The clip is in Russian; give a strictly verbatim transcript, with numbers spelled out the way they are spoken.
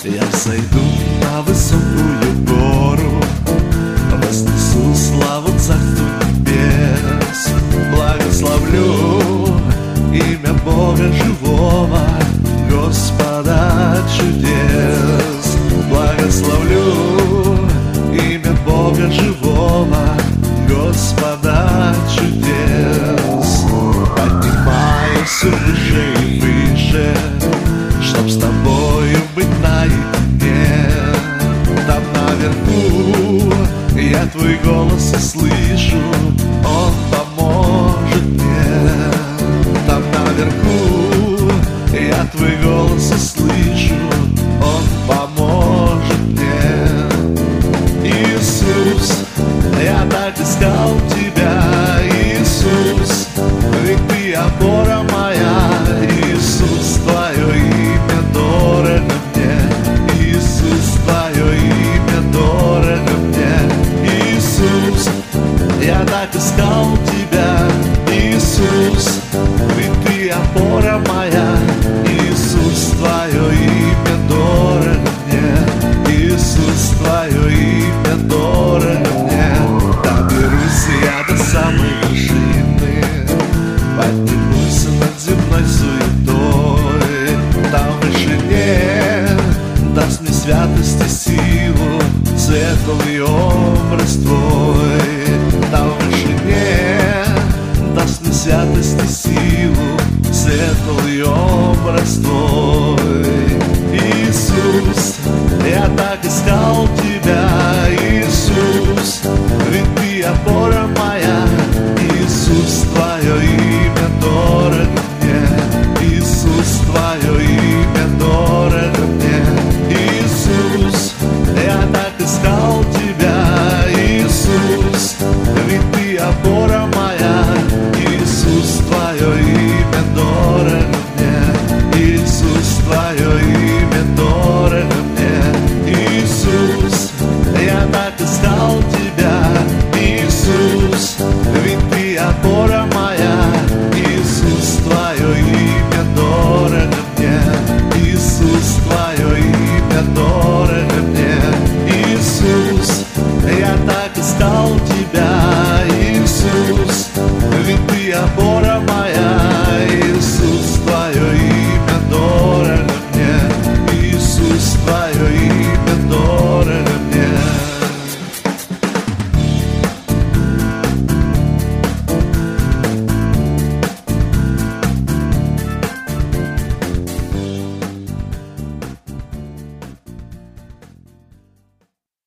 Я взойду на высокую гору, вознесу славу Царству небес. Благословлю имя Бога живого, Господа чудес. Благословлю имя Бога живого, Господа чудес. Поднимаюсь все выше и выше, чтоб с тобою быть наедине. Там наверху я твой голос услышу, он поможет мне. Там наверху я твой голос услышу, он поможет мне. Иисус, я так искал тебя, Иисус, ведь ты опора моя. Иисус, твое имя дорого мне, Иисус, твое имя дорого мне. Иисус, я так искал тебя, Иисус, ведь ты опора моя. Иисус, твое имя дорого мне, Иисус, твое имя дорого мне. Доберусь я до самой вершины, поднимусь над земной суетой. Там в вышине даст мне святость и силу светлый образ твой. Там в вышине даст мне святость и силу светлый образ твой. Иисус, я так искал тебя,